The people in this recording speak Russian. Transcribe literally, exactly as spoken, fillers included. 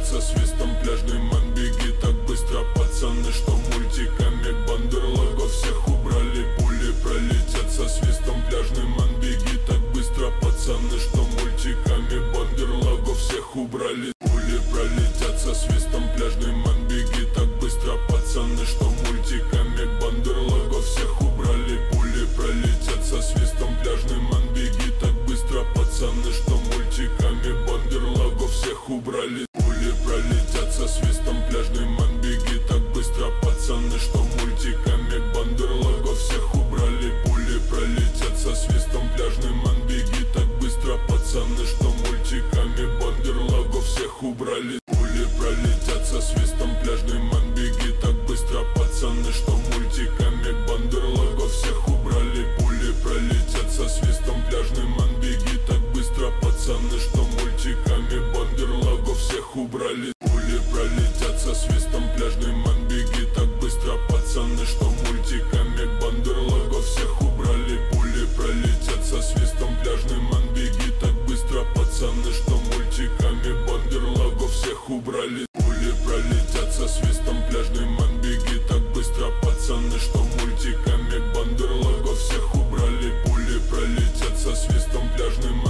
пролетят со свистом. Пляжный ман, беги так быстро, пацаны, что мультиками бандерлагов всех убрали. Пули пролетят со свистом. Пляжный ман, беги так быстро, пацаны, что мультиками бандерлагов всех убрали. Пули пролетят со свистом. Пляжный ман, беги так быстро, пацаны, что мультиками бандерлагов всех убрали. Пули пролетят со свистом. Пляжный ман, беги так быстро, пацаны, что мультиками бандерлагов всех убрали. Пули пролетят со свистом. Пляжный ман, беги так быстро, пацаны, что мультиками бандерлагов всех убрали. Пули пролетят со свистом. Пляжный ман, беги так быстро, пацаны, что мультиками бандерлагов всех убрали. Пули пролетят со свистом.